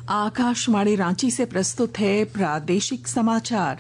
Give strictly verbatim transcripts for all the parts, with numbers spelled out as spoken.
आकाशवाणी रांची से प्रस्तुत है प्रादेशिक समाचार।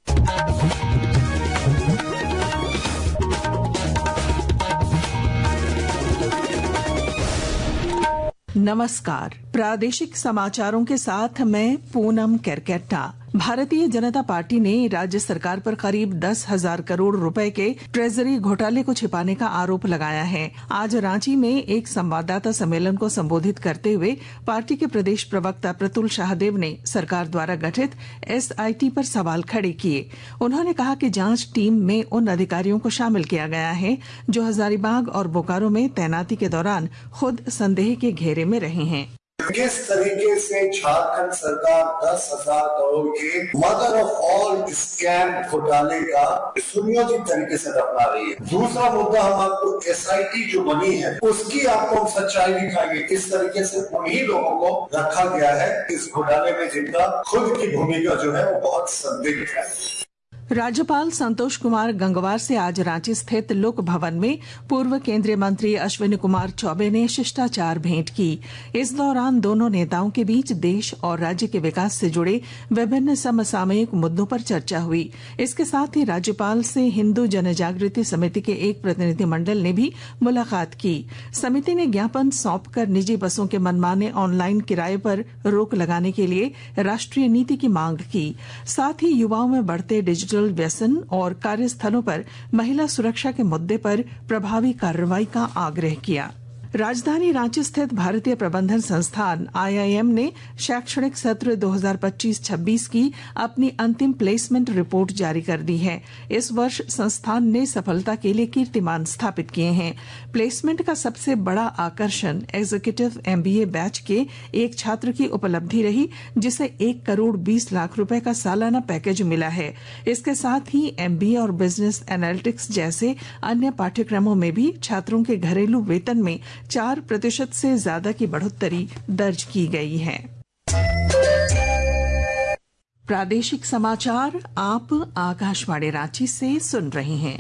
नमस्कार, प्रादेशिक समाचारों के साथ मैं पूनम केरकेट्टा। भारतीय जनता पार्टी ने राज्य सरकार पर करीब दस हजार करोड़ रुपए के ट्रेजरी घोटाले को छिपाने का आरोप लगाया है। आज रांची में एक संवाददाता सम्मेलन को संबोधित करते हुए पार्टी के प्रदेश प्रवक्ता प्रतुल शाहदेव ने सरकार द्वारा गठित एसआईटी पर सवाल खड़े किए। उन्होंने कहा कि जांच टीम में उन अधिकारियों को शामिल किया गया है जो हजारीबाग और बोकारो में तैनाती के दौरान खुद संदेह के घेरे में रहे हैं। किस तरीके से झारखंड सरकार दस हजार करोड़ के मदर ऑफ ऑल स्कैम घोटाले का सुनियोजित तरीके से अपना रही है। दूसरा मुद्दा, हम आपको एसआईटी जो बनी है उसकी आपको हम सच्चाई दिखाएंगे, किस तरीके से उन्हीं लोगों को रखा गया है इस घोटाले में जिनका खुद की भूमिका जो है वो बहुत संदिग्ध है। राज्यपाल संतोष कुमार गंगवार से आज रांची स्थित लोक भवन में पूर्व केंद्रीय मंत्री अश्विनी कुमार चौबे ने शिष्टाचार भेंट की। इस दौरान दोनों नेताओं के बीच देश और राज्य के विकास से जुड़े विभिन्न समसामयिक मुद्दों पर चर्चा हुई। इसके साथ ही राज्यपाल से हिंदू जनजागृति समिति के एक प्रतिनिधिमंडल ने भी मुलाकात की। समिति ने ज्ञापन सौंपकर निजी बसों के मनमाने ऑनलाइन किराए पर रोक लगाने के लिए राष्ट्रीय नीति की मांग की। साथ ही युवाओं में बढ़ते डिजिटल व्यसन और कार्यस्थलों पर महिला सुरक्षा के मुद्दे पर प्रभावी कार्रवाई का आग्रह किया। राजधानी रांची स्थित भारतीय प्रबंधन संस्थान आईआईएम ने शैक्षणिक सत्र दो हज़ार पच्चीस छब्बीस की अपनी अंतिम प्लेसमेंट रिपोर्ट जारी कर दी है। इस वर्ष संस्थान ने सफलता के लिए कीर्तिमान स्थापित किए हैं। प्लेसमेंट का सबसे बड़ा आकर्षण एग्जीक्यूटिव एमबीए बैच के एक छात्र की उपलब्धि रही, जिसे एक करोड़ बीस लाख रुपए का सालाना पैकेज मिला है। इसके साथ ही एमबीए और बिजनेस एनालिटिक्स जैसे अन्य पाठ्यक्रमों में भी छात्रों के घरेलू वेतन में चार प्रतिशत से ज्यादा की बढ़ोतरी दर्ज की गई है। प्रादेशिक समाचार आप आकाशवाणी रांची से सुन रहे हैं।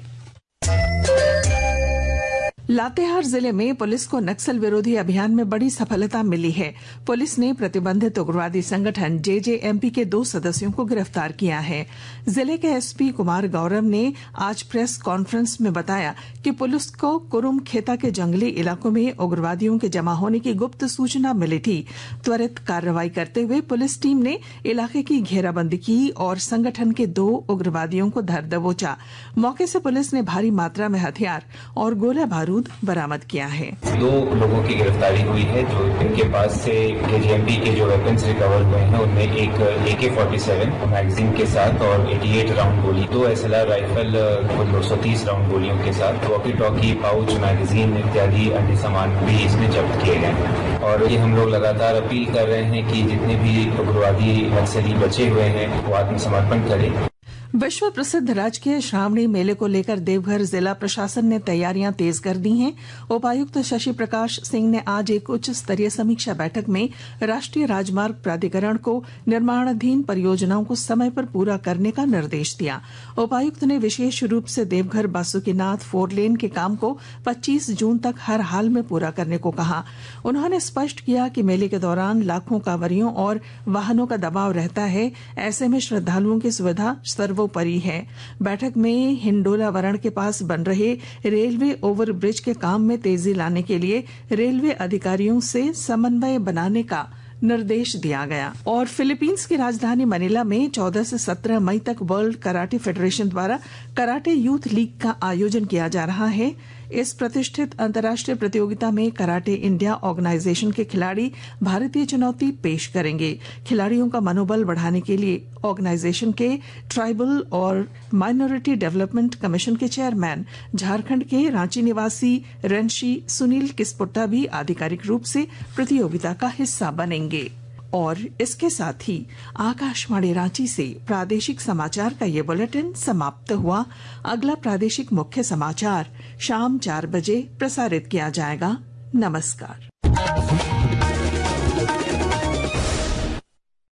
लातेहार जिले में पुलिस को नक्सल विरोधी अभियान में बड़ी सफलता मिली है। पुलिस ने प्रतिबंधित उग्रवादी संगठन जेजेएमपी के दो सदस्यों को गिरफ्तार किया है। जिले के एसपी कुमार गौरव ने आज प्रेस कॉन्फ्रेंस में बताया कि पुलिस को कुरुम खेता के जंगली इलाकों में उग्रवादियों के जमा होने की गुप्त सूचना मिली थी। त्वरित कार्रवाई करते हुए पुलिस टीम ने इलाके की घेराबंदी की और संगठन के दो उग्रवादियों को धर दबोचा। मौके से पुलिस ने भारी मात्रा में हथियार और गोला बारूद बरामद किया है। दो लोगों की गिरफ्तारी हुई है जो इनके पास से जेजेएमपी के जो वेपन्स रिकवर हुए हैं उनमें एक ए के फोर्टी सेवन मैगजीन के साथ और अठासी राउंड गोली, दो एसएलआर राइफल दो सौ तीस राउंड गोलियों के साथ वॉकी टॉकी, पाउच, मैगजीन इत्यादि अन्य सामान भी इसमें जब्त किए गए हैं। और ये हम लोग लगातार अपील कर रहे हैं कि जितने भी उग्रवादी नक्सली बचे हुए हैं वो आत्मसमर्पण करें। विश्व प्रसिद्ध राजकीय श्रावणी मेले को लेकर देवघर जिला प्रशासन ने तैयारियां तेज कर दी हैं। उपायुक्त शशि प्रकाश सिंह ने आज एक उच्च स्तरीय समीक्षा बैठक में राष्ट्रीय राजमार्ग प्राधिकरण को निर्माणाधीन परियोजनाओं को समय पर पूरा करने का निर्देश दिया। उपायुक्त ने विशेष रूप से देवघर बासुकीनाथ फोर लेन के काम को पच्चीस जून तक हर हाल में पूरा करने को कहा। उन्होंने स्पष्ट किया कि मेले के दौरान लाखों कांवरियों और वाहनों का दबाव रहता है, ऐसे में श्रद्धालुओं की सुविधा सर्व परी है। बैठक में हिंडोला वरण के पास बन रहे रेलवे ओवरब्रिज के काम में तेजी लाने के लिए रेलवे अधिकारियों से समन्वय बनाने का निर्देश दिया गया। और फिलीपींस की राजधानी मनीला में चौदह से सत्रह मई तक वर्ल्ड कराटे फेडरेशन द्वारा कराटे यूथ लीग का आयोजन किया जा रहा है। इस प्रतिष्ठित अंतर्राष्ट्रीय प्रतियोगिता में कराटे इंडिया ऑर्गेनाइजेशन के खिलाड़ी भारतीय चुनौती पेश करेंगे। खिलाड़ियों का मनोबल बढ़ाने के लिए ऑर्गेनाइजेशन के ट्राइबल और माइनॉरिटी डेवलपमेंट कमीशन के चेयरमैन झारखंड के रांची निवासी रेंशी सुनील किस्पोट्टा भी आधिकारिक रूप से प्रतियोगिता का हिस्सा बनेंगे। और इसके साथ ही आकाशवाणी रांची से प्रादेशिक समाचार का ये बुलेटिन समाप्त हुआ। अगला प्रादेशिक मुख्य समाचार शाम चार बजे प्रसारित किया जाएगा। नमस्कार।